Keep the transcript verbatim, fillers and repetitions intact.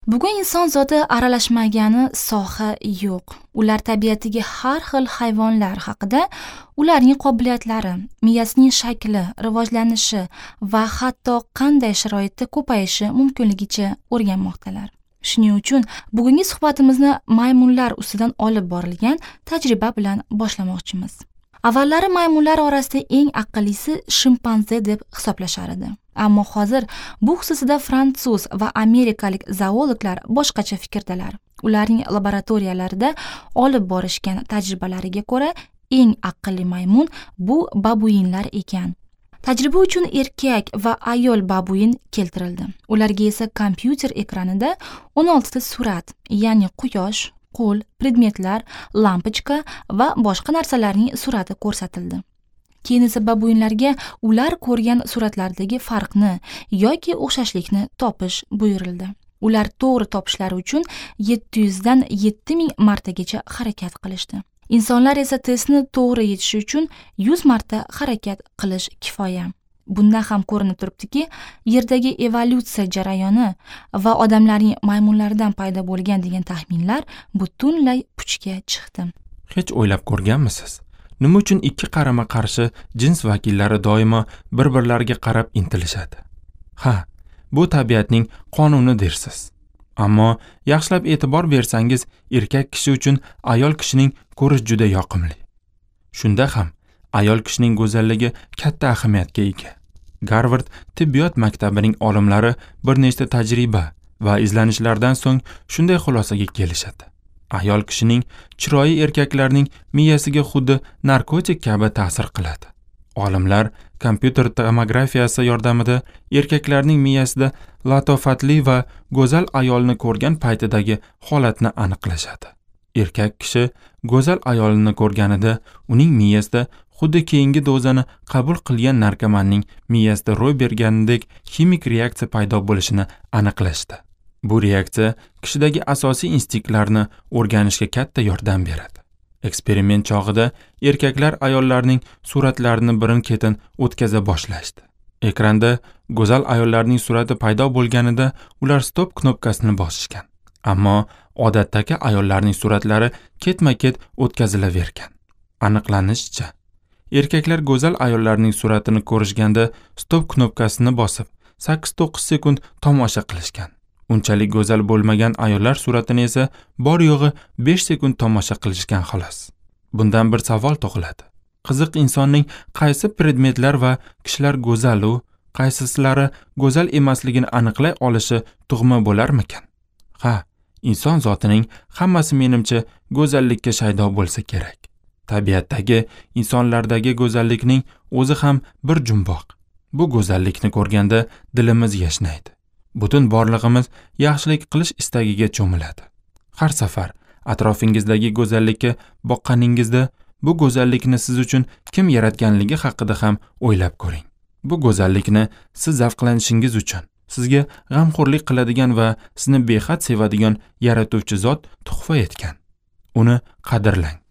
Bugun inson zoti aralashmagani soha yo'q. Ular tabiatiga har xil hayvonlar haqida, ularning qobiliyatlari, miyasining shakli, rivojlanishi va hatto qanday sharoitda ko'payishi mumkinligicha o'rganmoqdalar. Shuning uchun bugungi suhbatimizni maymunlar ustidan olib borilgan tajriba bilan boshlamoqchimiz. Avvallari maymunlar orasida eng aqllisi shimpanze deb hisoblashar edi. Ammo hozir bu xususida fransuz va amerikalik zoologlar boshqacha fikrdalar. Ularning laboratoriyalarida olib borishgan tajribalariga ko'ra, eng aqlli maymun bu babuinlar ekan. Tajriba uchun erkak va ayol babuin keltirildi. Ularga esa kompyuter ekranida o'n olti ta surat, ya'ni quyosh, qo'l, predmetlar, lampochka va boshqa narsalarning surati ko'rsatildi. Keyin esa babuinlarga ular ko'rgan suratlardagi farqni yoki o'xshashlikni topish buyurildi. Ular to'g'ri topishlari uchun yetti yuz dan yetti ming martagacha harakat qilishdi. Insonlar esa testni to'g'ri yechishi uchun yuz marta harakat qilish kifoya. Bundan ham ko'rinib turibdiki, yerdagi evolyutsiya jarayoni va odamlarning maymunlardan paydo bo'lgan degan taxminlar butunlay puchga chiqdi. Hech o'ylab ko'rganmisiz? Nima uchun ikki qarama-qarshi jins vakillari doimo bir-birlariga qarab intilishadi? Ha, bu tabiatning qonuni dersiz. Ammo yaxshilab e'tibor bersangiz, erkak kishi uchun ayol kishining ko'rish juda yoqimli. Shunda ham ayol kishining go'zalligi katta ahamiyatga ega. Garvard tibbiyot maktabining olimlari bir nechta tajriba va izlanishlardan so'ng shunday xulosaga kelishadi. Ayol kishining chiroyi erkaklarning miyasiga xuddi narkotik kabi ta'sir qiladi. Olimlar kompyuter tomografiyasi yordamida erkaklarning miyasida latofatli va go'zal ayolni ko'rgan paytidagi holatni aniqlashadi. Erkak kishi go'zal ayolni ko'rganida uning miyasida xuddi keyingi dozani qabul qilgan narkomanning miyasida ro'y berganidek kimik reaksiya paydo bo'lishini aniqlashdi. Bu reaksiya kishidagi asosiy instinktlarni o'rganishga katta yordam beradi. Eksperiment chog'ida erkaklar ayollarning suratlarini birin-ketin o'tkaza boshlashdi. Ekranda go'zal ayollarning surati paydo bo'lganida ular stop knopkasini bosishgan. Ammo odatdagi ayollarning suratlari ketma-ket o'tkazilavergan. Aniqlanishicha, erkaklar go'zal ayollarning suratini ko'rishganda stop knopkasini bosib sakkiz to'qqiz sekund tomosha qilishgan. Unchalik go'zal bo'lmagan ayollar suratini esa bor yo'g'i besh sekund tomosha qilishgan xolos. Bundan bir savol tug'iladi. Qiziq, insonning qaysi predmetlar va kishilar go'zal u, qaysisilari go'zal emasligini aniqlay olishi tug'ma bo'larmikan? Ha, inson zotining hammasi menimcha go'zallikka shaydo bo'lsa kerak. Tabiatdagi insonlardagi go'zallikning o'zi ham bir jumboq. Bu go'zallikni ko'rganda dilimiz yashnaydi. Butun borlig'imiz yaxshilik qilish istagiga cho'miladi. Har safar atrofingizdagi go'zallikka boqqaningizda, bu go'zallikni siz uchun kim yaratganligi haqida ham o'ylab ko'ring. Bu go'zallikni siz zavqlanishingiz uchun, sizga g'amxo'rlik qiladigan va sizni behad sevadigan yaratuvchi zot tuhfa etgan. Uni qadrlang.